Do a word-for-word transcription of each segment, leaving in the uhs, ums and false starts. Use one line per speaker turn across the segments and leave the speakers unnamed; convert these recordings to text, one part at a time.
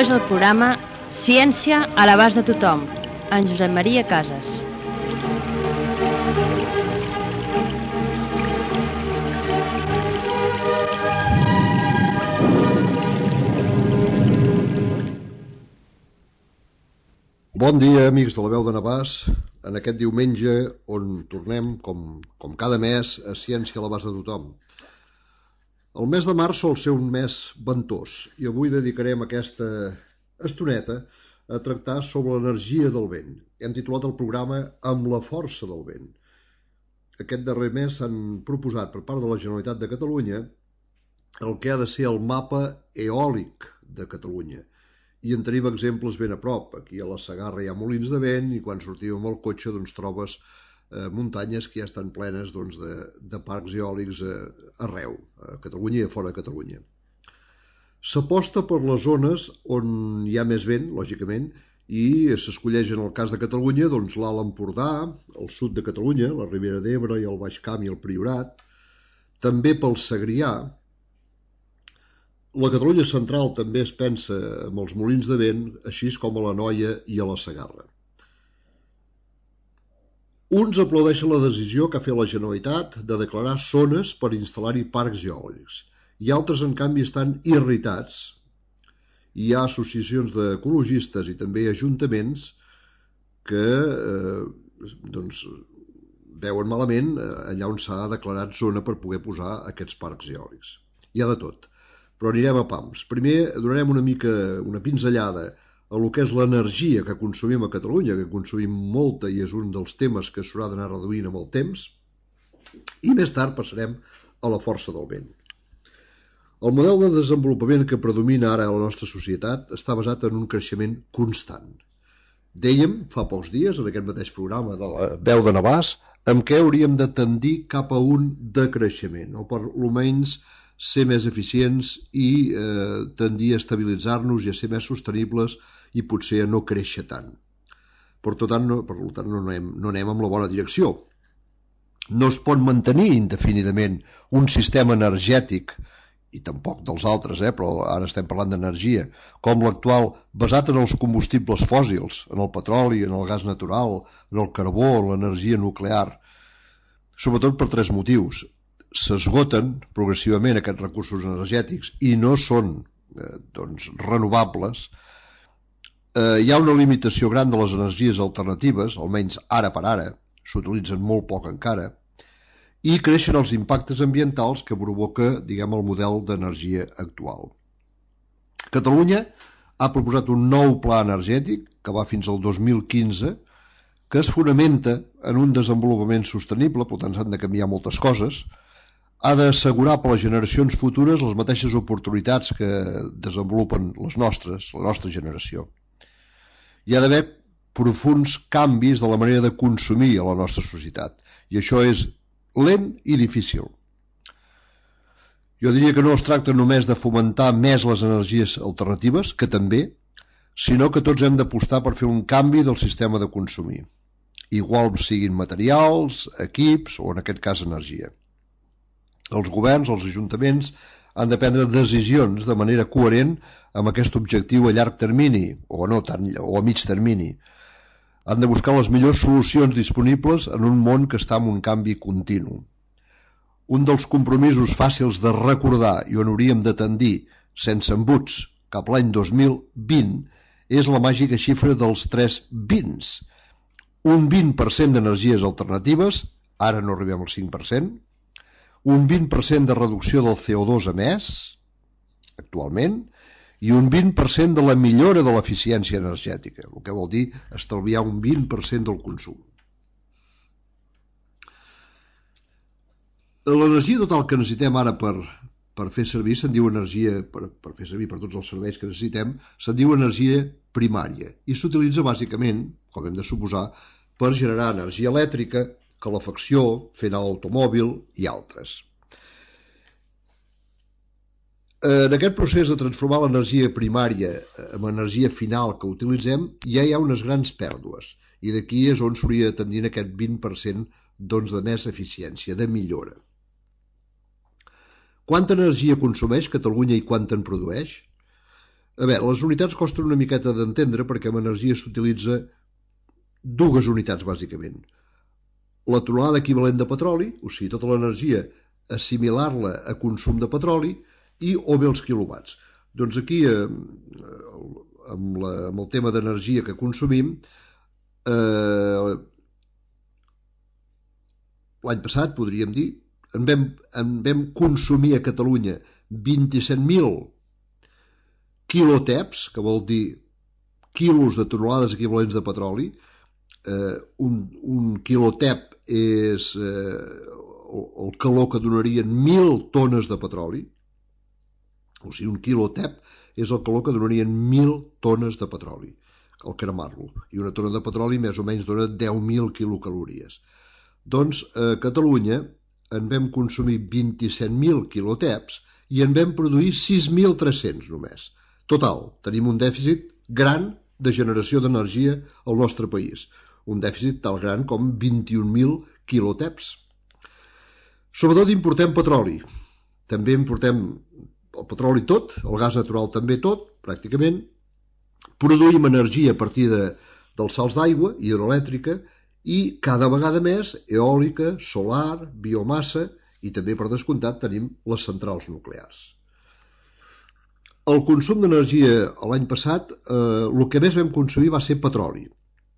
és el programa Ciència a l'abast de tothom, en Josep Maria Casas.
Bon dia, amics de la veu de Navàs, en aquest diumenge on tornem, com, com cada mes, a Ciència a l'abast de tothom. El mes de març sol ser un mes ventós i avui dedicarem aquesta estoneta a tractar sobre l'energia del vent. Hem titulat el programa Amb la força del vent. Aquest darrer mes s'han proposat per part de la Generalitat de Catalunya el que ha de ser el mapa eòlic de Catalunya. I en tenim exemples ben a prop. Aquí a la Segarra hi ha molins de vent i quan sortim amb el cotxe doncs, trobes eh, muntanyes que ja estan plenes doncs, de, de parcs eòlics eh, arreu, a Catalunya i a fora de Catalunya. S'aposta per les zones on hi ha més vent, lògicament, i s'escolleix en el cas de Catalunya doncs, l'Alt Empordà, el sud de Catalunya, la Ribera d'Ebre i el Baix Camp i el Priorat, també pel Segrià. La Catalunya central també es pensa amb els molins de vent, així com a l'Anoia i a la Segarra. Uns aplaudeixen la decisió que ha fet la Generalitat de declarar zones per instal·lar-hi parcs eòlics i altres, en canvi, estan irritats. Hi ha associacions d'ecologistes i també ajuntaments que eh, doncs, veuen malament allà on s'ha declarat zona per poder posar aquests parcs eòlics. Hi ha de tot. Però anirem a pams. Primer donarem una mica, una pinzellada a lo que és l'energia que consumim a Catalunya, que consumim molta i és un dels temes que s'haurà d'anar reduint amb el temps, i més tard passarem a la força del vent. El model de desenvolupament que predomina ara a la nostra societat està basat en un creixement constant. Dèiem fa pocs dies, en aquest mateix programa de la veu de Navàs, amb què hauríem de tendir cap a un decreixement, o per almenys ser més eficients i eh, tendir a estabilitzar-nos i a ser més sostenibles i potser a no créixer tant. Per tant, no, per tant no, anem, no anem amb la bona direcció. No es pot mantenir indefinidament un sistema energètic, i tampoc dels altres, eh, però ara estem parlant d'energia, com l'actual, basat en els combustibles fòssils, en el petroli, en el gas natural, en el carbó, en l'energia nuclear, sobretot per tres motius. S'esgoten progressivament aquests recursos energètics i no són eh, doncs, renovables. Eh, hi ha una limitació gran de les energies alternatives, almenys ara per ara, s'utilitzen molt poc encara, i creixen els impactes ambientals que provoca, diguem, el model d'energia actual. Catalunya ha proposat un nou pla energètic que va fins al dos mil quinze, que es fonamenta en un desenvolupament sostenible, per tant s'han de canviar moltes coses, ha d'assegurar per a les generacions futures les mateixes oportunitats que desenvolupen les nostres, la nostra generació. Hi ha d'haver profunds canvis de la manera de consumir a la nostra societat, i això és lent i difícil. Jo diria que no es tracta només de fomentar més les energies alternatives, que també, sinó que tots hem d'apostar per fer un canvi del sistema de consumir, igual siguin materials, equips o, en aquest cas, energia. Els governs, els ajuntaments, han de prendre decisions de manera coherent amb aquest objectiu a llarg termini, o no tant, o a mig termini. Han de buscar les millors solucions disponibles en un món que està en un canvi continu. Un dels compromisos fàcils de recordar i on hauríem de tendir, sense embuts, cap l'any dos mil vint, és la màgica xifra dels tres vins. Un vint per cent d'energies alternatives, ara no arribem al cinc per cent, un vint per cent de reducció del C O dos emès, actualment, i un vint per cent de la millora de l'eficiència energètica, el que vol dir estalviar un vint per cent del consum. L'energia total que necessitem ara per, per fer servir, se'n diu energia, per, per fer servir per tots els serveis que necessitem, se'n diu energia primària, i s'utilitza bàsicament, com hem de suposar, per generar energia elèctrica, calefacció, fer anar l'automòbil i altres. En aquest procés de transformar l'energia primària en energia final que utilitzem, ja hi ha unes grans pèrdues, i d'aquí és on s'hauria de tendir aquest vint per cent doncs, de més eficiència, de millora. Quanta energia consumeix Catalunya i quanta en produeix? A veure, les unitats costen una miqueta d'entendre perquè amb energia s'utilitza dues unitats, bàsicament. La tonelada equivalent de petroli, o sigui, tota l'energia, assimilar-la a consum de petroli, i o bé els quilowatts. Doncs aquí, eh, amb, la, amb el tema d'energia que consumim, eh, l'any passat, podríem dir, en vam, en vam consumir a Catalunya vint-i-set mil quiloteps, que vol dir quilos de tonelades equivalents de petroli. Eh, un, un quilotep és eh, el calor que donarien mil tones de petroli. O sigui, un quilotep és el calor que donarien mil tones de petroli al cremar-lo. I una tona de petroli més o menys dona deu mil quilocalories. Doncs a Catalunya en vam consumir vint-i-set mil quiloteps i en vam produir sis mil tres-cents només. Total, tenim un dèficit gran de generació d'energia al nostre país. Un dèficit tal gran com vint-i-un mil quiloteps. Sobretot importem petroli. També importem el petroli tot, el gas natural també tot, pràcticament. Produïm energia a partir de, dels salts d'aigua, hidroelèctrica, i cada vegada més eòlica, solar, biomassa, i també, per descomptat, tenim les centrals nuclears. El consum d'energia l'any passat, eh, el que més vam consumir va ser petroli.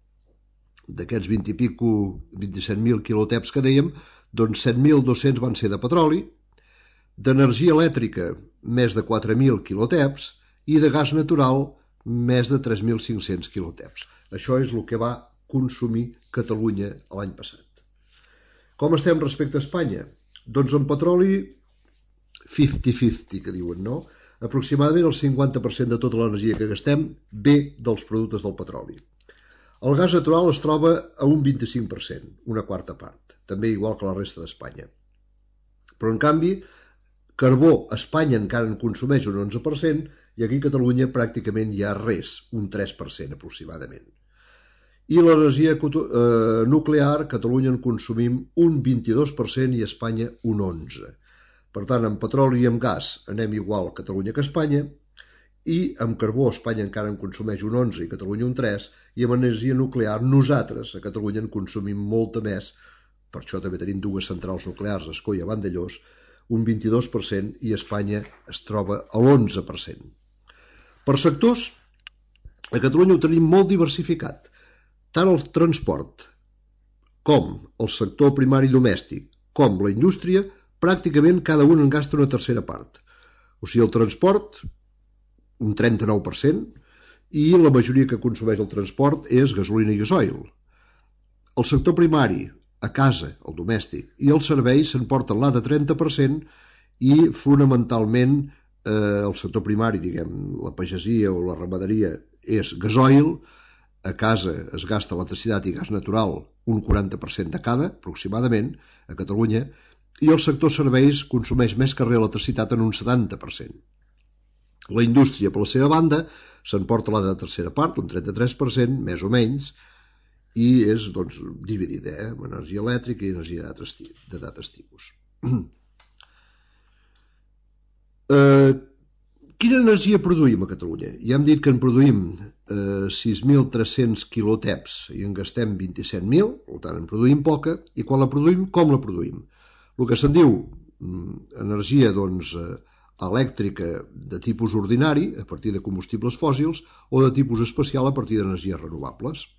D'aquests vint i pico, vint-i-set mil quiloteps que dèiem, doncs set mil dos-cents van ser de petroli, d'energia elèctrica més de quatre mil quiloteps i de gas natural més de tres mil cinc-cents quiloteps. Això és el que va consumir Catalunya l'any passat. Com estem respecte a Espanya? Doncs en petroli cinquanta cinquanta, que diuen, no? Aproximadament el cinquanta per cent de tota l'energia que gastem ve dels productes del petroli. El gas natural es troba a un vint-i-cinc per cent, una quarta part, també igual que la resta d'Espanya. Però, en canvi, carbó, Espanya encara en consumeix un onze per cent i aquí a Catalunya pràcticament hi ha res, un tres per cent aproximadament. I l'energia eh, nuclear, Catalunya en consumim un vint-i-dos per cent i Espanya un onze per cent. Per tant, amb petroli i amb gas anem igual a Catalunya que a Espanya, i amb carbó Espanya encara en consumeix un onze i Catalunya un tres, i amb energia nuclear nosaltres a Catalunya en consumim molta més, per això també tenim dues centrals nuclears, Ascó i a Vandellós, un vint-i-dos per cent, i Espanya es troba a l'onze per cent. Per sectors, a Catalunya ho tenim molt diversificat, tant el transport com el sector primari domèstic com la indústria, pràcticament cada un en gasta una tercera part. O sigui, el transport, un trenta-nou per cent, i la majoria que consumeix el transport és gasolina i gasoil. El sector primari, a casa, el domèstic, i els serveis s'emporten l'altre trenta per cent i fonamentalment eh, el sector primari, diguem, la pagesia o la ramaderia és gasoil, a casa es gasta electricitat i gas natural un quaranta per cent de cada, aproximadament, a Catalunya, i el sector serveis consumeix més que l'electricitat en un setanta per cent. La indústria, per la seva banda, s'emporta la tercera part, un trenta-tres per cent, més o menys, i és doncs, dividida, eh, amb energia elèctrica i energia de d'altres tipus. eh, quina energia produïm a Catalunya? Ja hem dit que en produïm eh, sis mil tres-cents quiloteps i en gastem vint-i-set mil, per tant en produïm poca, i quan la produïm, com la produïm? El que se'n diu energia doncs, elèctrica de tipus ordinari, a partir de combustibles fòssils, o de tipus especial a partir d'energies renovables.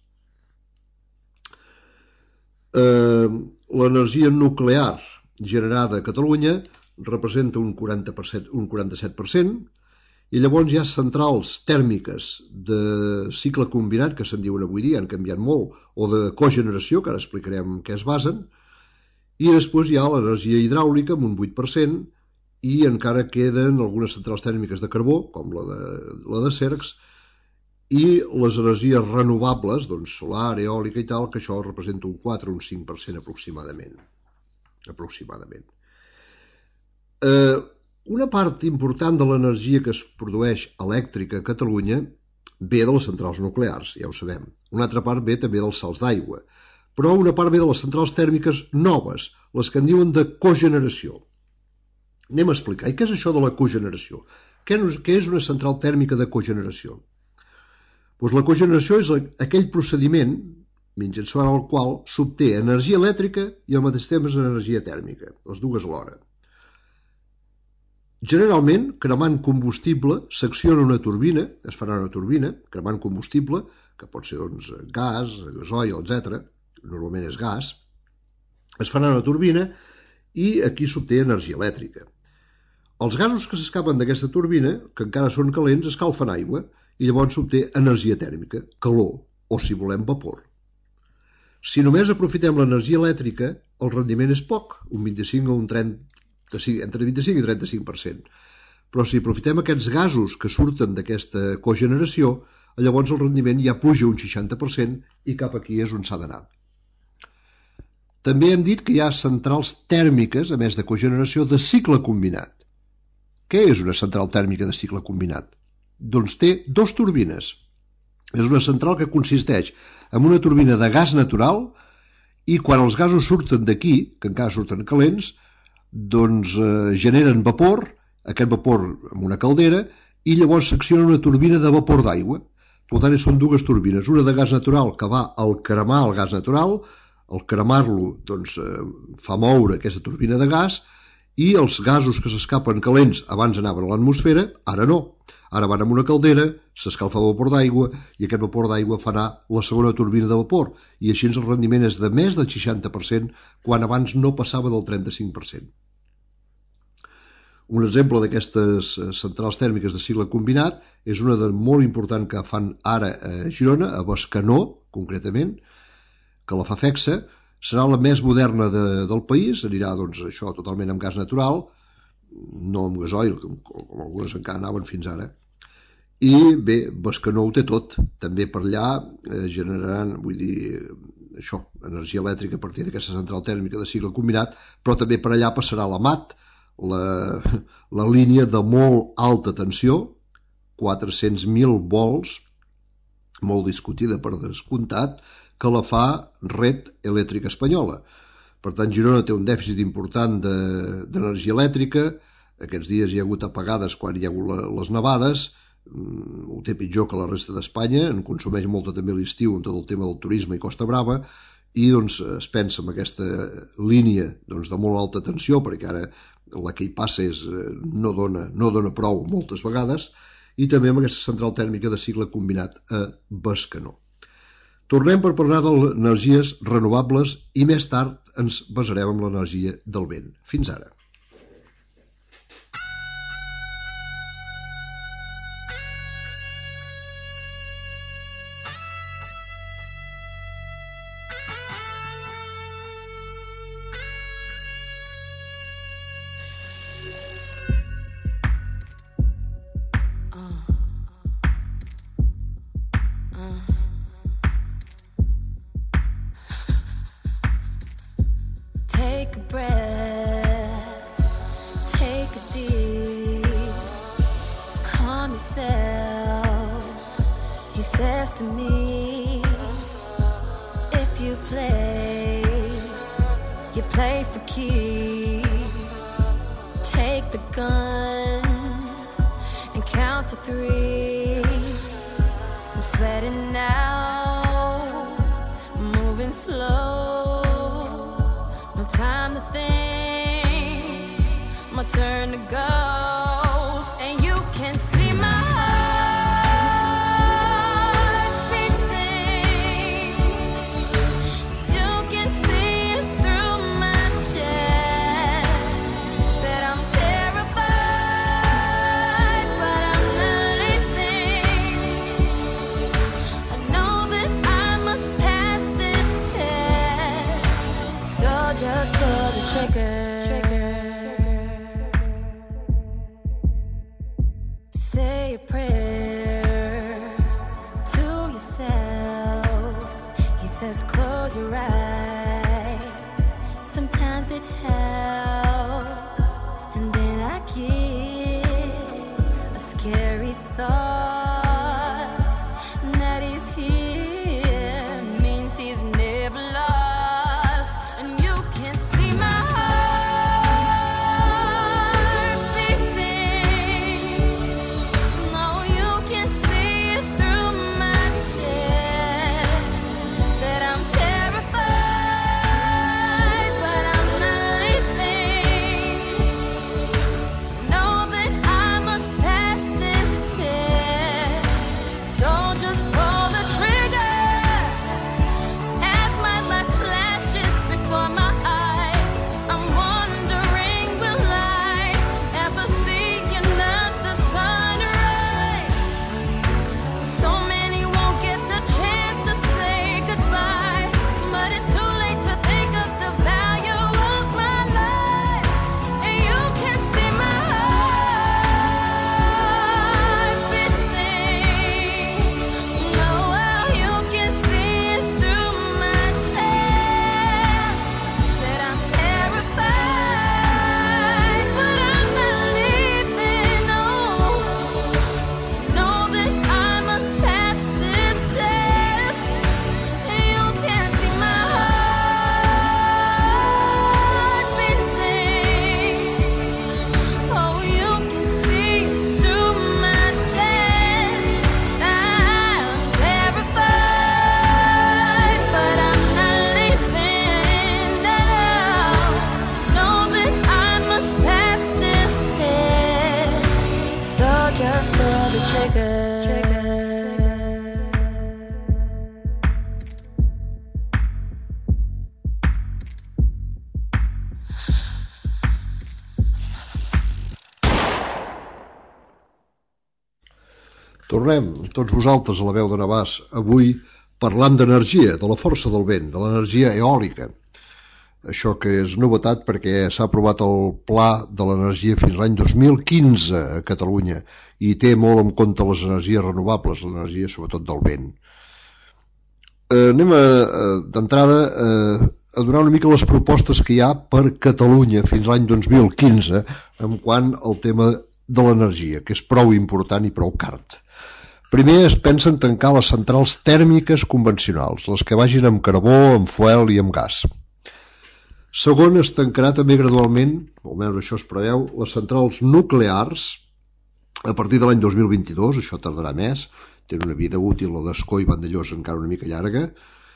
Eh, l'energia nuclear generada a Catalunya representa un quaranta per cent, un quaranta-set per cent, i llavors hi ha centrals tèrmiques de cicle combinat, que se'n diuen avui dia, han canviat molt, o de cogeneració, que ara explicarem en què es basen, i després hi ha l'energia hidràulica amb un vuit per cent i encara queden algunes centrals tèrmiques de carbó, com la de, la de Cercs, i les energies renovables, doncs solar, eòlica i tal, que això representa un quatre o un cinc per cent aproximadament. aproximadament. Eh, una part important de l'energia que es produeix elèctrica a Catalunya ve de les centrals nuclears, ja ho sabem. Una altra part ve també dels salts d'aigua, però una part ve de les centrals tèrmiques noves, les que en diuen de cogeneració. Anem a explicar. I què és això de la cogeneració? Què és una central tèrmica de cogeneració? Doncs la cogeneració és aquell procediment mitjançant el qual s'obté energia elèctrica i al mateix temps energia tèrmica, les dues alhora. Generalment, cremant combustible, s'acciona una turbina, es farà una turbina, cremant combustible, que pot ser doncs, gas, gasoil, etcètera, normalment és gas, es farà una turbina i aquí s'obté energia elèctrica. Els gasos que s'escapen d'aquesta turbina, que encara són calents, escalfen aigua i llavors s'obté energia tèrmica, calor, o si volem vapor. Si només aprofitem l'energia elèctrica, el rendiment és poc, un vint-i-cinc o un trenta, entre vint-i-cinc i trenta-cinc per cent. Però si aprofitem aquests gasos que surten d'aquesta cogeneració, llavors el rendiment ja puja un seixanta per cent i cap aquí és on s'ha d'anar. També hem dit que hi ha centrals tèrmiques, a més de cogeneració, de cicle combinat. Què és una central tèrmica de cicle combinat? Doncs té dues turbines. És una central que consisteix en una turbina de gas natural i quan els gasos surten d'aquí, que encara surten calents, doncs eh, generen vapor, aquest vapor amb una caldera, i llavors s'acciona una turbina de vapor d'aigua. Per tant, són dues turbines, una de gas natural que va al cremar el gas natural, al cremar-lo doncs, eh, fa moure aquesta turbina de gas, i els gasos que s'escapen calents abans anaven a l'atmosfera, ara no. Ara van amb una caldera, s'escalfa vapor d'aigua i aquest vapor d'aigua fa anar la segona turbina de vapor i així el rendiment és de més del seixanta per cent quan abans no passava del trenta-cinc per cent. Un exemple d'aquestes centrals tèrmiques de cicle combinat és una de molt important que fan ara a Girona, a Bescanó, concretament, que la fa FECSA, serà la més moderna de, del país, anirà doncs, això totalment amb gas natural, no amb gasoil, com, com algunes encara anaven fins ara. I bé, Bescanó ho té tot, també per allà eh, generaran, vull dir, això, energia elèctrica a partir d'aquesta central tèrmica de cicle combinat, però també per allà passarà la M A T, la, la línia de molt alta tensió, quatre-cents mil volts, molt discutida per descomptat, que la fa Red Elèctrica Espanyola. Per tant, Girona té un dèficit important d'energia elèctrica, aquests dies hi ha hagut apagades quan hi ha hagut les nevades, ho té pitjor que la resta d'Espanya, en consumeix molta també l'estiu amb tot el tema del turisme i Costa Brava, i doncs, es pensa en aquesta línia doncs, de molt alta tensió, perquè ara la que hi passa és, no, dona, no dona prou moltes vegades, i també amb aquesta central tèrmica de cicle combinat a Bescanó. Tornem per parlar d'energies renovables i més tard ens basarem en l'energia del vent. Fins ara.
Take a breath, take a deep, calm yourself, he says to me, if you play, you play for keeps, take the gun and count to three, I'm sweating now, moving slow. Time to think, my turn to go, and you can see my heart beating. You can see it through my chest. Said I'm terrified, but I'm not anything. I know that I must pass this test, so just pull the trigger. Say a prayer to yourself. He says close your eyes. Sometimes it helps. And then I get a scary thought that he's here means he's never lost. And you can see my heart trigger.
Tornem, tots vosaltres, a la veu de Navàs, avui parlant d'energia, de la força del vent, de l'energia eòlica. Això que és novetat perquè s'ha aprovat el pla de l'energia fins l'any dos mil quinze a Catalunya i té molt en compte les energies renovables, l'energia sobretot del vent. Eh, anem a, a, d'entrada eh, a donar una mica les propostes que hi ha per Catalunya fins l'any dos mil quinze en quant al tema de l'energia, que és prou important i prou cart. Primer es pensa en tancar les centrals tèrmiques convencionals, les que vagin amb carbó, amb fuel i amb gas. Segon, es tancarà també gradualment, almenys això es preveu, les centrals nuclears a partir de l'any dos mil vint-i-dos, això tardarà més, té una vida útil la d'Escó i Vandellós encara una mica llarga,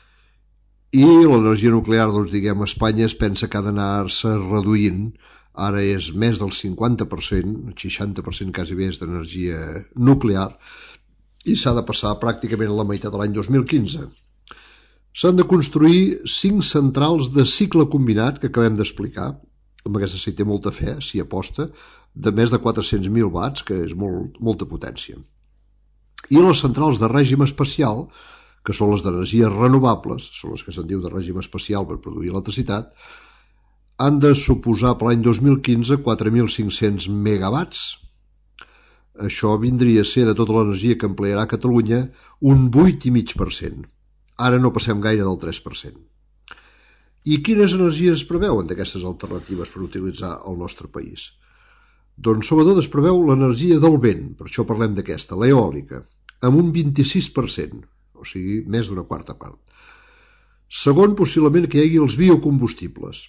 i l'energia nuclear, doncs diguem, a Espanya es pensa que ha d'anar-se reduint, ara és més del cinquanta per cent, el seixanta per cent quasi bé és d'energia nuclear, i s'ha de passar pràcticament a la meitat de l'any dos mil quinze. S'han de construir cinc centrals de cicle combinat, que acabem d'explicar, amb aquesta sí té molta fe, s'hi aposta, de més de quatre-cents mil watts, que és molt, molta potència. I les centrals de règim especial, que són les d'energies renovables, són les que se'n diu de règim especial per produir electricitat, han de suposar per l'any dos mil quinze quatre mil cinc-cents megawatts. Això vindria a ser de tota l'energia que emplearà Catalunya un vuit coma cinc per cent. Ara no passem gaire del tres per cent. I quines energies es preveuen d'aquestes alternatives per utilitzar al nostre país? Doncs sobretot es preveu l'energia del vent, per això parlem d'aquesta, l'eòlica, amb un vint-i-sis per cent, o sigui, més d'una quarta part. Segon, possiblement que hi hagi els biocombustibles.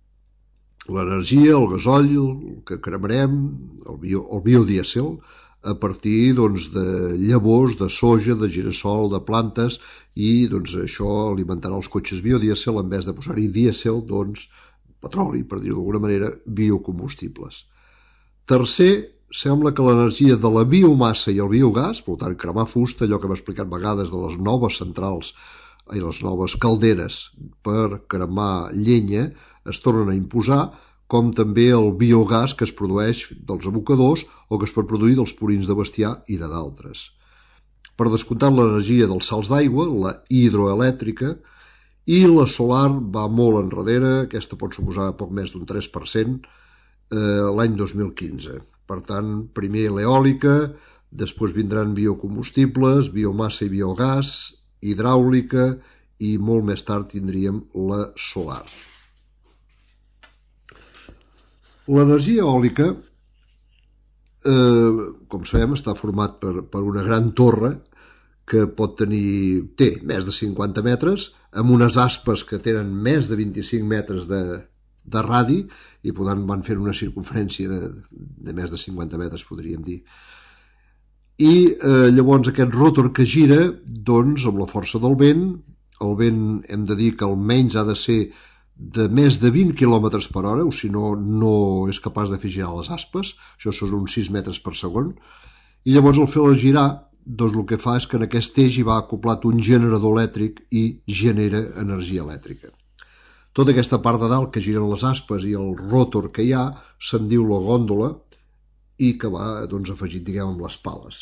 L'energia, el gasoll, el que cremarem, el, bio, el biodiesel, a partir doncs, de llavors, de soja, de girassol, de plantes, i doncs, això alimentarà els cotxes biodiesel, en vez de posar-hi dièsel, doncs, petroli, per dir-ho d'alguna manera, biocombustibles. Tercer, sembla que l'energia de la biomassa i el biogàs, per tant, cremar fusta, allò que hem explicat vegades de les noves centrals i les noves calderes per cremar llenya, es tornen a imposar, com també el biogàs que es produeix dels abocadors o que es pot produir dels purins de bestiar i de d'altres. Per descomptat, l'energia dels salts d'aigua, la hidroelèctrica, i la solar va molt enrere, aquesta pot suposar poc més d'un tres per cent eh, l'any dos mil quinze. Per tant, primer l'eòlica, després vindran biocombustibles, biomassa i biogàs, hidràulica i molt més tard tindríem la solar. L'energia eòlica, eh, com sabem, està format per, per una gran torre que pot tenir, té més de cinquanta metres, amb unes aspes que tenen més de vint-i-cinc metres de, de radi i podran, van fer una circunferència de, de més de cinquanta metres, podríem dir. I eh, llavors aquest rotor que gira, doncs, amb la força del vent, el vent hem de dir que almenys ha de ser de més de vint quilòmetres per hora, o si no, no és capaç de fer girar les aspes, això són uns sis metres per segon, i llavors al fer-la girar, doncs el que fa és que en aquest eix hi va acoplat un generador elèctric i genera energia elèctrica. Tota aquesta part de dalt que giren les aspes i el rotor que hi ha se'n diu la gòndola i que va doncs, afegit, diguem, amb les pales.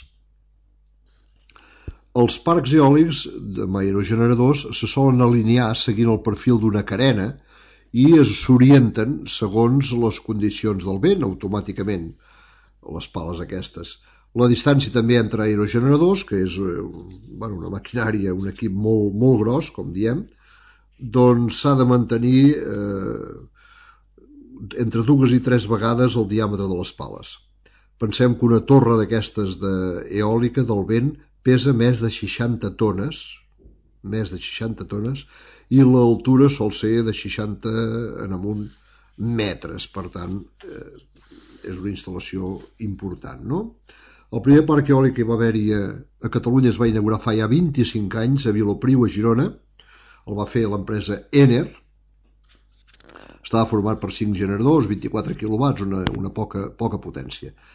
Els parcs eòlics amb aerogeneradors se solen alinear seguint el perfil d'una carena i s'orienten segons les condicions del vent, automàticament, les pales aquestes. La distància també entre aerogeneradors, que és bueno, una maquinària, un equip molt, molt gros, com diem, doncs s'ha de mantenir eh, entre dues i tres vegades el diàmetre de les pales. Pensem que una torre d'aquestes d'eòlica del vent pesa més de seixanta tones, més de seixanta tones, i l'altura sol ser de seixanta en amunt metres, per tant, eh, és una instal·lació important, no? El primer parc eòlic que va haver-hi a, a Catalunya es va inaugurar fa ja vint-i-cinc anys a Vilopriu, a Girona, el va fer l'empresa Ener, estava format per cinc generadors, vint-i-quatre quilowatts, una, una poca, poca potència.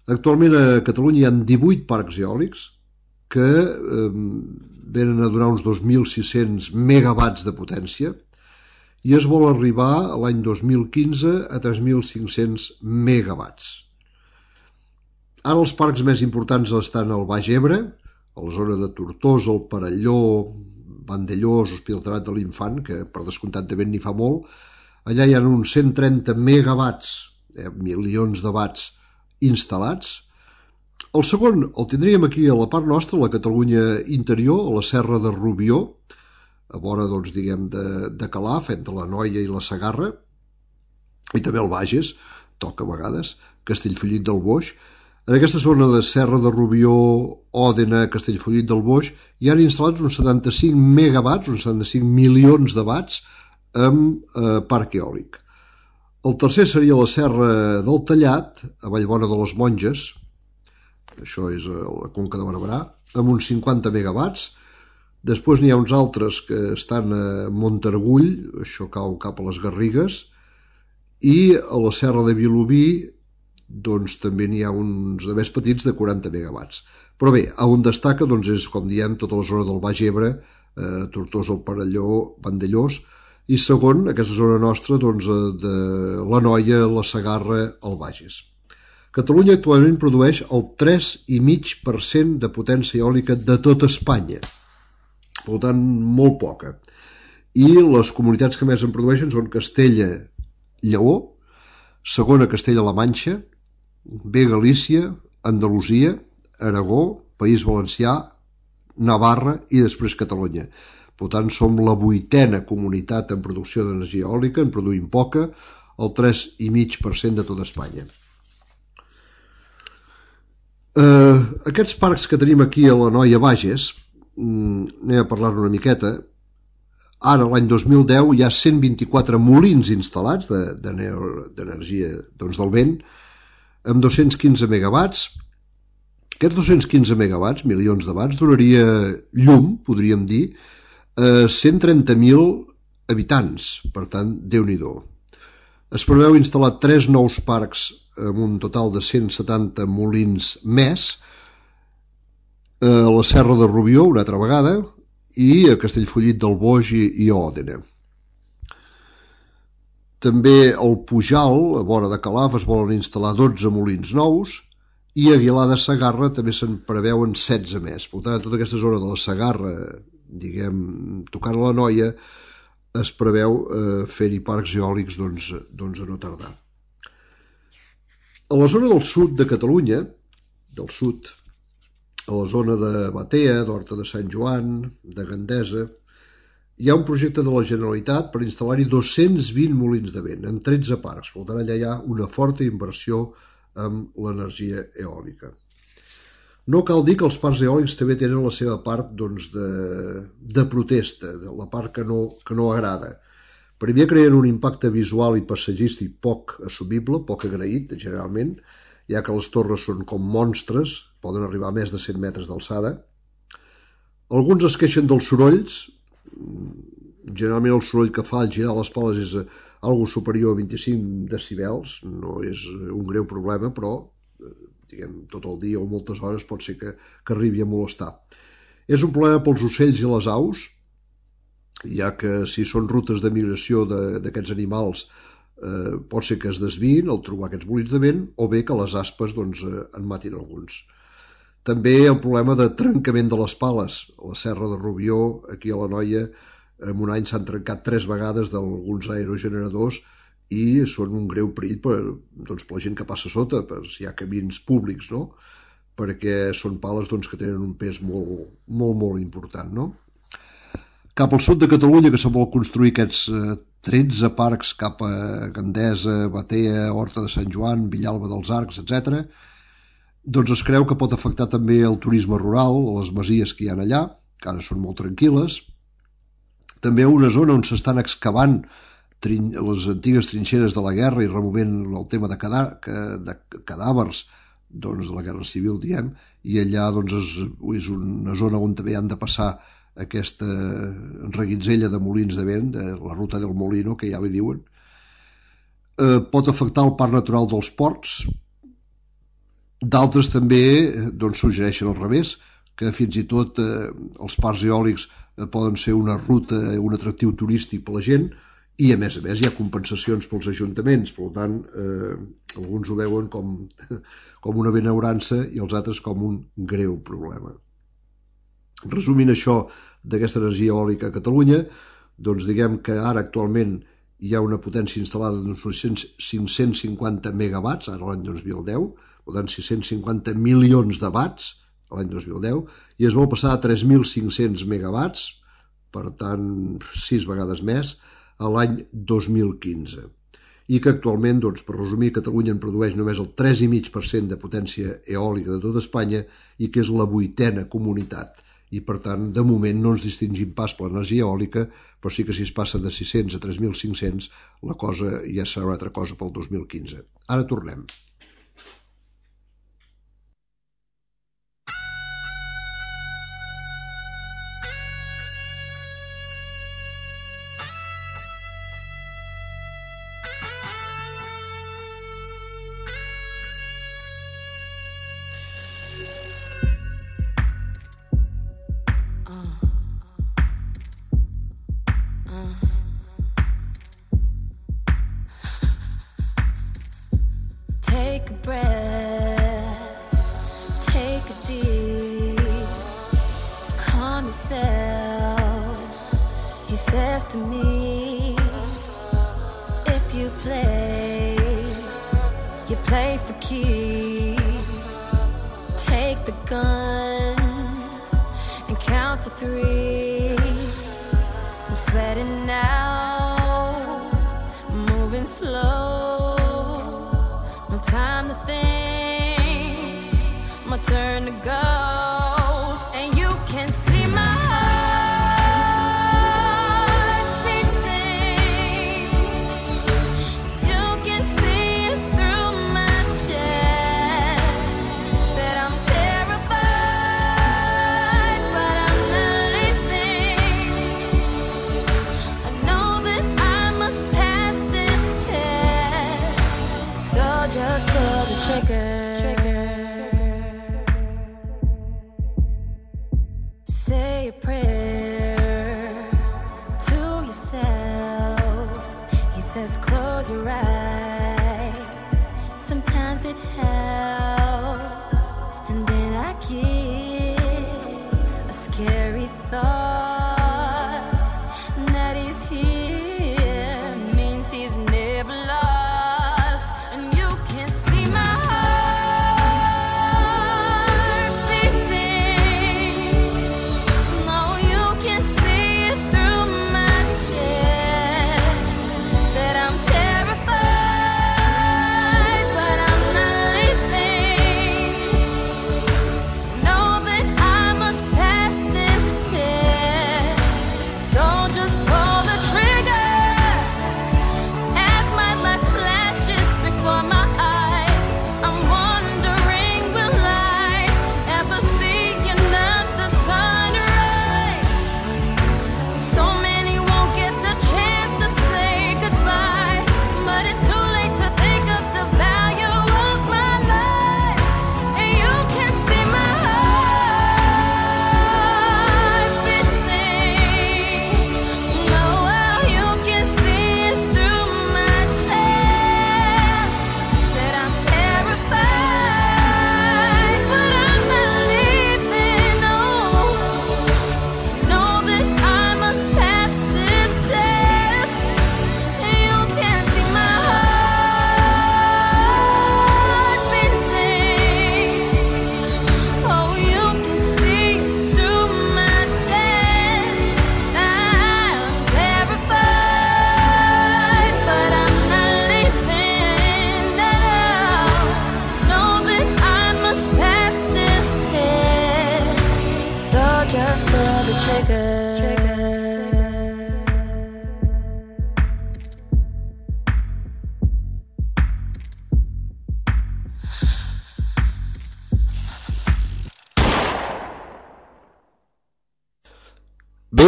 Actualment a Catalunya hi ha divuit parcs eòlics que eh, venen a donar uns dos mil sis-cents megawatts de potència i es vol arribar a l'any dos mil quinze a tres mil cinc-cents megawatts. Ara els parcs més importants estan al Baix Ebre, a la zona de Tortosa, el Perelló, Vandellós, Hospitalet de l'Infant, que per descomptat de vent n'hi fa molt. Allà hi ha uns cent trenta megawatts, eh, milions de watts instal·lats. El segon el tindríem aquí a la part nostra, a la Catalunya interior, a la Serra de Rubió, a vora, doncs, diguem, de, de Calaf, entre la Noia i la Segarra, i també el Bages, toca a vegades, Castellfollit del Boix. En aquesta zona de Serra de Rubió, Òdena, Castellfollit del Boix, hi han instal·lats uns setanta-cinc megawatts, uns setanta-cinc milions de watts, amb eh, parc eòlic. El tercer seria la Serra del Tallat, a Vallbona de les Monges, això és a la Conca de Barberà, amb uns cinquanta megawatts. Després n'hi ha uns altres que estan a Montargull, això cau cap a les Garrigues, i a la Serra de Vilobí doncs també n'hi ha uns de més petits de quaranta megawatts. Però bé, on destaca doncs, és, com diem, tota la zona del Baix Ebre, eh, Tortosa, el Perelló, Vandellós, i segon, aquesta zona nostra, doncs, de la Noia, la Segarra, el Bages. Catalunya actualment produeix el tres coma cinc per cent de potència eòlica de tota Espanya, per tant, molt poca. I les comunitats que més en produeixen són Castella, Lleó, segona Castella-La Manxa, B Galícia, Andalusia, Aragó, País Valencià, Navarra i després Catalunya. Per tant, som la vuitena comunitat en producció d'energia eòlica, en produïm poca, el tres coma cinc per cent de tota Espanya. Eh, aquests parcs que tenim aquí a la Noia Bages, anem a parlar-ne una miqueta. Ara, l'any dos mil deu, hi ha cent vint-i-quatre molins instal·lats d'energia doncs, del vent, amb dos-cents quinze megawatts. Aquests dos-cents quinze megawatts, milions de watts, donaria llum, podríem dir, a cent trenta mil habitants. Per tant, Déu-n'hi-do. Es preveu instal·lar tres nous parcs amb un total de cent setanta molins més, a la Serra de Rubió una altra vegada i a Castellfollit del Boix i, i a Òdena. També al Pujal, a vora de Calaf, es volen instal·lar dotze molins nous i a Aguilar de Segarra també se'n preveuen setze més. Per tant, tota aquesta zona de la Segarra, diguem, tocant a la Noia, es preveu eh, fer-hi parcs eòlics doncs, doncs a no tardar. A la zona del sud de Catalunya, del sud, a la zona de Batea, d'Horta de Sant Joan, de Gandesa, hi ha un projecte de la Generalitat per instal·lar-hi dos-cents vint molins de vent en tretze parcs. Per tant, allà hi ha una forta inversió en l'energia eòlica. No cal dir que els parcs eòlics també tenen la seva part doncs, de, de protesta, de la part que no, que no agrada. Primer creen un impacte visual i paisatgístic poc assumible, poc agraït, generalment, ja que les torres són com monstres, poden arribar a més de cent metres d'alçada. Alguns es queixen dels sorolls. Generalment el soroll que fa al girar les pales és algo superior a vint-i-cinc decibels, no és un greu problema, però diguem, tot el dia o moltes hores pot ser que, que arribi a molestar. És un problema pels ocells i les aus, ja que si són rutes de migració d'aquests animals eh, pot ser que es desviïn al trobar aquests molins de vent o bé que les aspes doncs, eh, en matin alguns. També el problema de trencament de les pales. A la Serra de Rubió, aquí a la Noia, en un any s'han trencat tres vegades d'alguns aerogeneradors i són un greu perill per, doncs, per la gent que passa sota, per si hi ha camins públics, no? Perquè són pales doncs, que tenen un pes molt, molt, molt important, no? Cap al sud de Catalunya, que se'n vol construir aquests eh, tretze parcs cap a Gandesa, Batea, Horta de Sant Joan, Villalba dels Arcs, etcètera, doncs es creu que pot afectar també el turisme rural, les masies que hi ha allà, que ara són molt tranquil·les. També una zona on s'estan excavant les antigues trinxeres de la guerra i removent el tema de, cadà de cadàvers doncs, de la guerra civil, diem, i allà doncs, és, és una zona on també han de passar aquesta reguitzella de molins de vent, de la ruta del Molino, que ja li diuen. Eh, pot afectar el parc natural dels Ports. D'altres també doncs, suggereixen al revés, que fins i tot eh, els parcs eòlics eh, poden ser una ruta, un atractiu turístic per la gent, i a més a més hi ha compensacions pels ajuntaments, per tant eh, alguns ho veuen com, com una benaurança i els altres com un greu problema. Resumint això d'aquesta energia eòlica a Catalunya, doncs diguem que ara actualment hi ha una potència instal·lada d'uns cinc-cents cinquanta megawatts, ara l'any dos mil deu, per tant sis-cents cinquanta milions de watts l'any dos mil deu, i es vol passar a tres mil cinc-cents megawatts, per tant sis vegades més, a l'any dos mil quinze. I que actualment, doncs, per resumir, Catalunya en produeix només el tres coma cinc per cent de potència eòlica de tot Espanya i que és la vuitena comunitat. I, per tant, de moment no ens distingim pas per l'energia eòlica, però sí que si es passa de sis-cents a tres mil cinc-cents, la cosa ja serà una altra cosa pel dos mil quinze. Ara tornem.
Take a breath, take a deep, calm yourself. He says to me, if you play, you play for keeps. Take the gun and count to three. I'm sweating now, moving slow. No time to think, my turn to go. And you can see my heart beating. You can see it through my chest. Said I'm terrified, but I'm not anything. I know that I must pass this test. So just pull the trigger. Say a prayer to yourself. He says close your eyes. Sometimes it helps. And then I get a scary thought that he's here means he's never lost. And you can see my heart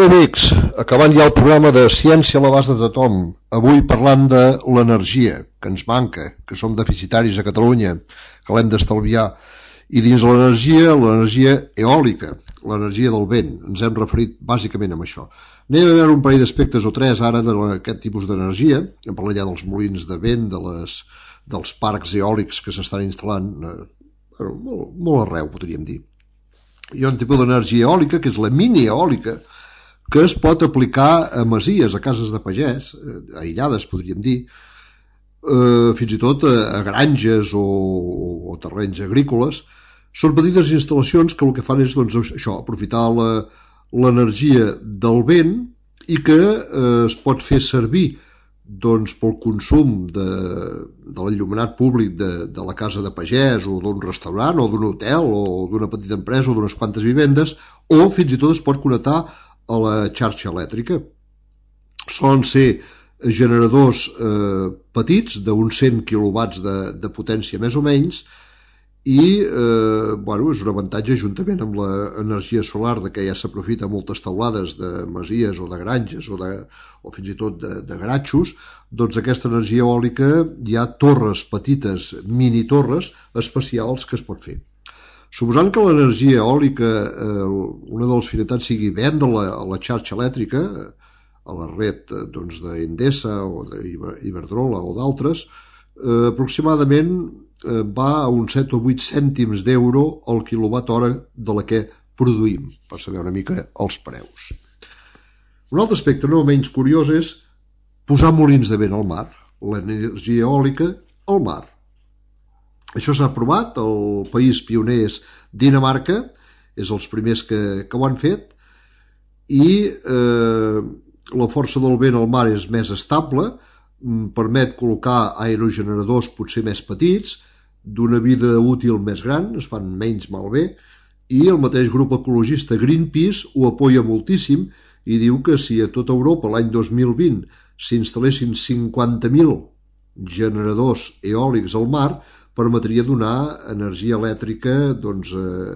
Bé, amics, acabant ja el programa de Ciència a l'abast de tothom, avui parlant de l'energia, que ens manca, que som deficitaris a Catalunya, que l'hem d'estalviar, i dins l'energia, l'energia eòlica, l'energia del vent, ens hem referit bàsicament amb això. Anem a veure un parell d'aspectes o tres ara d'aquest tipus d'energia, hem parlat ja dels molins de vent, de les, dels parcs eòlics que s'estan instal·lant, eh, molt, molt arreu, podríem dir. Hi ha un tipus d'energia eòlica, que és la mini-eòlica, que es pot aplicar a masies, a cases de pagès, aïllades, podríem dir, eh, fins i tot a, a granges o, o terrenys agrícoles. Són petites instal·lacions que el que fan és doncs, això, aprofitar l'energia del vent i que eh, es pot fer servir doncs, pel consum de, de l'enllumenat públic de, de la casa de pagès o d'un restaurant o d'un hotel o d'una petita empresa o d'unes quantes vivendes, o fins i tot es pot connectar a la xarxa elèctrica. Solen ser generadors eh, petits d'uns cent quilowatts de, de potència més o menys i eh, bueno, és un avantatge juntament amb l'energia solar de que ja s'aprofita moltes teulades de masies o de granges o, de, o fins i tot de, de garatxos. Doncs aquesta energia eòlica hi ha torres petites, mini torres especials que es pot fer. Suposant que l'energia eòlica, eh, una de les finalitats sigui vendre-la a la xarxa elèctrica, a la red doncs, d'Endesa o d'Iberdrola o d'altres, eh, aproximadament eh, va a uns set o vuit cèntims d'euro al quilowatt hora de la que produïm, per saber una mica els preus. Un altre aspecte no menys curiós és posar molins de vent al mar, l'energia eòlica al mar. Això s'ha provat, el país pioner és Dinamarca, és els primers que, que ho han fet, i eh, la força del vent al mar és més estable, permet col·locar aerogeneradors potser més petits, d'una vida útil més gran, es fan menys malbé, i el mateix grup ecologista Greenpeace ho apoya moltíssim i diu que si a tota Europa l'any dos mil vint s'instal·lessin cinquanta mil generadors eòlics al mar, permetria donar energia elèctrica doncs,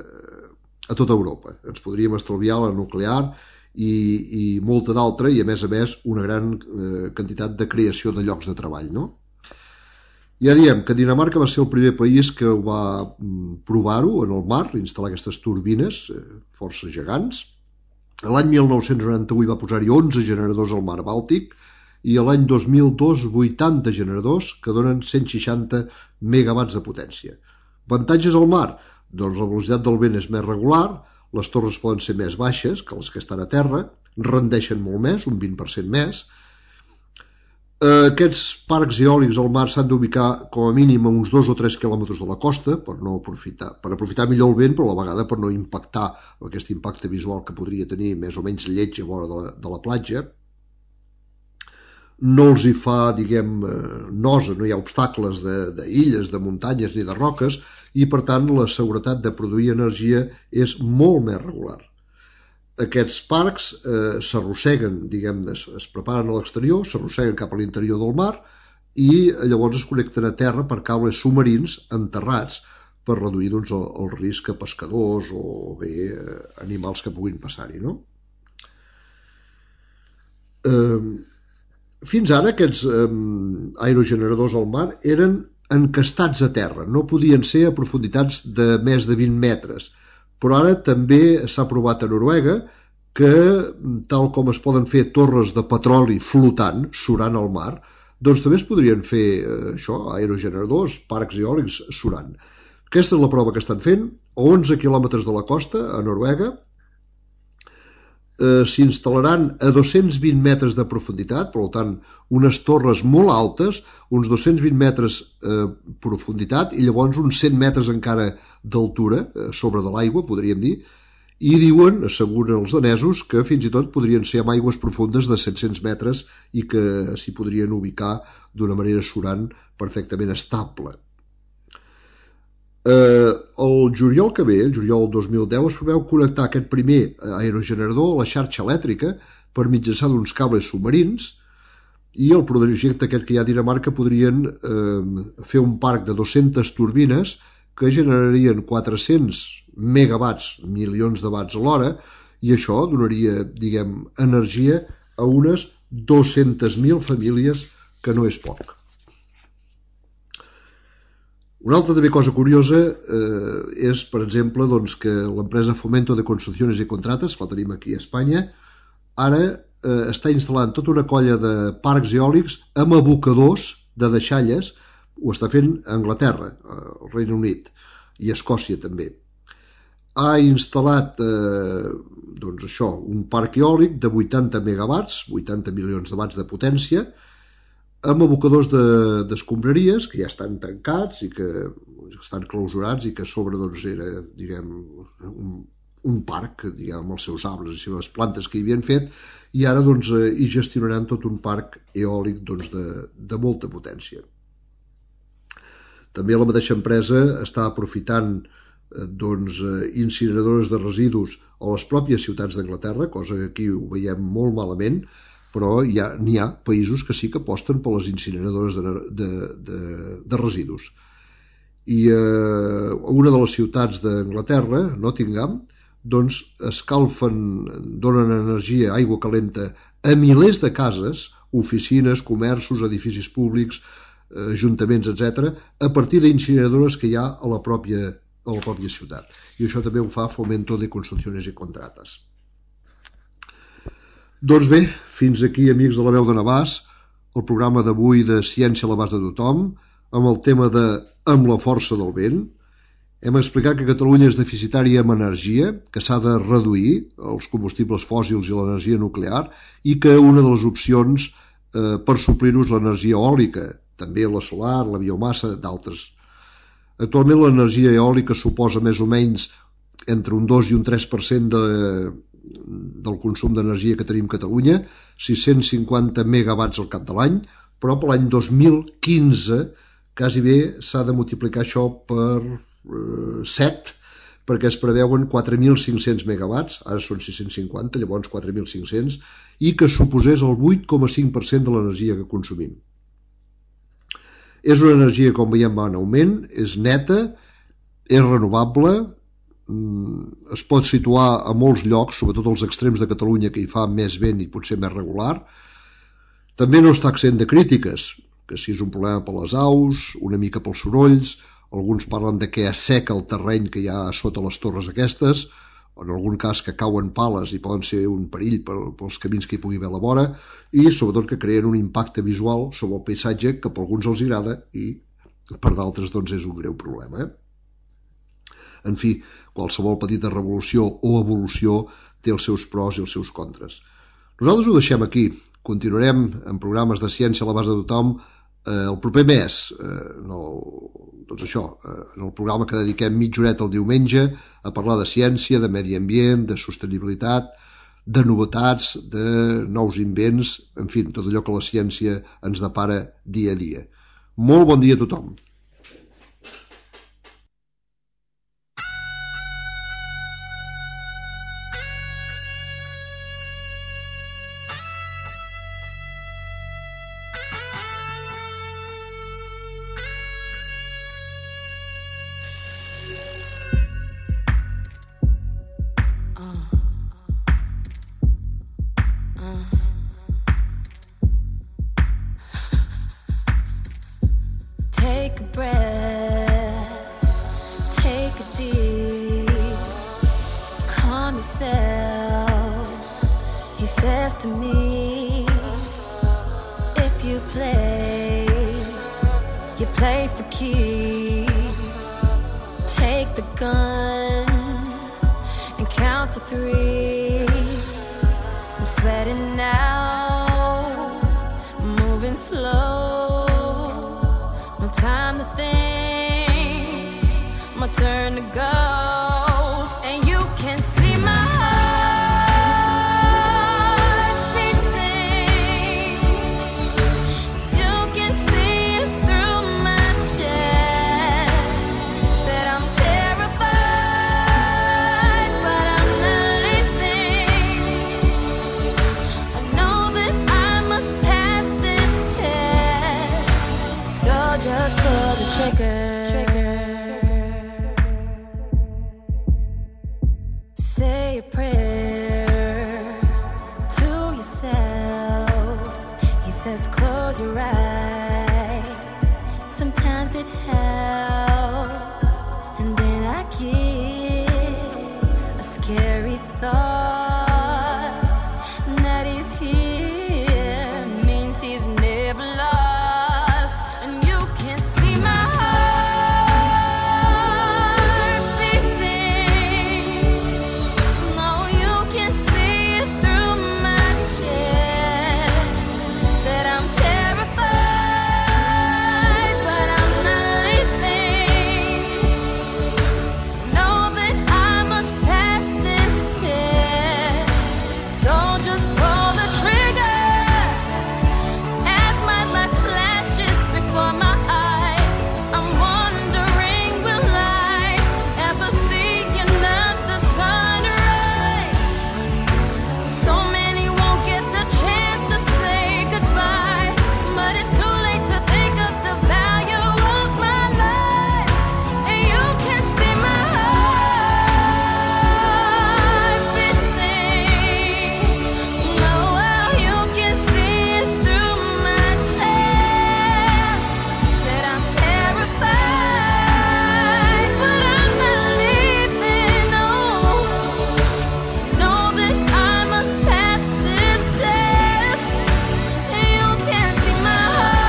a tota Europa. Ens podríem estalviar la nuclear i, i molta d'altra i, a més a més, una gran eh, quantitat de creació de llocs de treball. No? Ja diem que Dinamarca va ser el primer país que va provar-ho en el mar, instal·lar aquestes turbines, eh, força gegants. L'any mil nou-cents noranta-vuit va posar-hi onze generadors al mar Bàltic, i l'any dos mil dos vuitanta generadors que donen cent seixanta megawatts de potència. Avantatges al mar? Doncs la velocitat del vent és més regular, les torres poden ser més baixes que les que estan a terra, rendeixen molt més, un vint per cent més. Aquests parcs eòlics al mar s'han d'ubicar com a mínim a uns dos o tres quilòmetres de la costa per, no aprofitar, per aprofitar millor el vent, però a la vegada per no impactar aquest impacte visual que podria tenir més o menys lleig a vora de la, de la platja. No els hi fa, diguem, nosa, no hi ha obstacles d'illes, de, de muntanyes ni de roques, i per tant la seguretat de produir energia és molt més regular. Aquests parcs eh, s'arrosseguen, diguem, es, es preparen a l'exterior, s'arrosseguen cap a l'interior del mar i llavors es connecten a terra per cables submarins enterrats per reduir doncs, el, el risc a pescadors o bé eh, animals que puguin passar-hi, no? Eh, Fins ara aquests eh, aerogeneradors al mar eren encastats a terra, no podien ser a profunditats de més de vint metres, però ara també s'ha provat a Noruega que, tal com es poden fer torres de petroli flotant, surant al mar, doncs també es podrien fer eh, això, aerogeneradors, parcs eòlics surant. Aquesta és la prova que estan fent, a onze quilòmetres de la costa, a Noruega, Eh, s'instal·laran a dos-cents vint metres de profunditat, per tant, unes torres molt altes, uns dos-cents vint metres eh, profunditat i llavors uns cent metres encara d'altura, eh, sobre de l'aigua, podríem dir, i diuen, asseguren els danesos, que fins i tot podrien ser amb aigües profundes de set-cents metres i que s'hi podrien ubicar d'una manera surant perfectament estable. Eh, el juliol que ve, el juliol dos mil deu, es preveu connectar aquest primer aerogenerador a la xarxa elèctrica per mitjançar d'uns cables submarins i el projecte aquest que hi ha a Dinamarca podrien eh, fer un parc de dues-centes turbines que generarien quatre-cents megawatts, milions de watts a l'hora, i això donaria, diguem, energia a unes dues-centes mil famílies, que no és poc. Una altra també cosa curiosa eh, és, per exemple, doncs, que l'empresa Fomento de Construcciones y Contratas, que la tenim aquí a Espanya, ara eh, està instal·lant tota una colla de parcs eòlics amb abocadors de deixalles. Ho està fent a Anglaterra, al Regne Unit, i a Escòcia també. Ha instal·lat eh, doncs això, un parc eòlic de vuitanta megawatts, vuitanta milions de watts de potència, amb abocadors d'escombraries de, que ja estan tancats i que estan clausurats i que a sobre doncs, era, diguem, un, un parc, diguem, amb els seus arbres i les plantes que hi havien fet, i ara doncs, hi gestionaran tot un parc eòlic doncs, de, de molta potència. També la mateixa empresa està aprofitant doncs, incineradores de residus a les pròpies ciutats d'Anglaterra, cosa que aquí ho veiem molt malament, però n'hi ha, ha països que sí que aposten per les incineradores de, de, de, de residus. I eh, una de les ciutats d'Anglaterra, Nottingham, doncs escalfen, donen energia, aigua calenta, a milers de cases, oficines, comerços, edificis públics, ajuntaments, etcètera, a partir d'incineradores que hi ha a la pròpia, a la pròpia ciutat. I això també ho fa Fomento de Construcciones y Contratas. Doncs bé, fins aquí, amics de la veu de Navàs, el programa d'avui de Ciència a l'abast de tothom, amb el tema de Amb la força del vent. Hem explicat que Catalunya és deficitària en energia, que s'ha de reduir els combustibles fòssils i l'energia nuclear, i que una de les opcions eh, per suplir-ho és l'energia eòlica, també la solar, la biomassa, d'altres. Actualment l'energia eòlica suposa més o menys entre un dos i un tres per cent de, del consum d'energia que tenim a Catalunya, sis-cents cinquanta megawatts al cap de l'any, però per l'any dos mil quinze quasi bé s'ha de multiplicar això per eh, set, perquè es preveuen quatre mil cinc-cents megawatts, ara són sis-cents cinquanta, llavors quatre mil cinc-cents, i que suposés el vuit coma cinc per cent de l'energia que consumim. És una energia, com veiem, va en augment, és neta, és renovable, es pot situar a molts llocs, sobretot als extrems de Catalunya, que hi fa més vent i potser més regular. També no està exempt de crítiques, que si és un problema per les aus, una mica pels sorolls, alguns parlen de que asseca el terreny que hi ha sota les torres aquestes, o en algun cas que cauen pales i poden ser un perill pels camins que hi pugui haver a la vora, i sobretot que creen un impacte visual sobre el paisatge que per alguns els agrada i per d'altres doncs, és un greu problema. Eh? En fi, qualsevol petita revolució o evolució té els seus pros i els seus contres. Nosaltres ho deixem aquí. Continuarem en programes de Ciència a l'abast de tothom eh, el proper mes, eh, en, el, doncs això, eh, en el programa que dediquem mitja horeta el diumenge a parlar de ciència, de medi ambient, de sostenibilitat, de novetats, de nous invents, en fi, tot allò que la ciència ens depara dia a dia. Molt bon dia a tothom.
Take a breath, take a deep, calm yourself. He says to me, if you play, you play for keeps. Take the gun and count to three. I'm sweating now, moving slow. No time to think, my turn to go. And you can see my heart beating. You can see it through my chest. Said I'm terrified, but I'm not leaving. I know that I must pass this test. So just pull the trigger. Say a prayer. sometimes it helps, and then I get a scary thought that he's here means he's never lost, and you can see my heart beating. No, you can see it through my chest that I'm terrified, but I'm not leaving. Know that I must pass this test, so just pull the trigger as my life flashes before my eyes. I'm wondering, will I ever see another sunrise? So many won't get the chance to say goodbye, but it's too late to think of the value of my life. And you can see my heart beating. No, well, you can see it through my chest that I'm terrified, but I'm not leaving. No, know that I must pass this test. And you can see my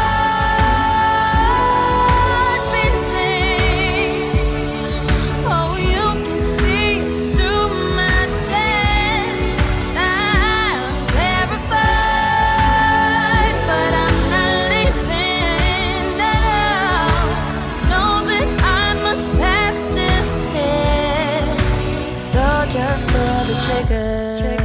heart beating. Oh, you can see through my chest. I'm terrified, but I'm not leaving. No, know that I must pass this test. So just pull the trigger.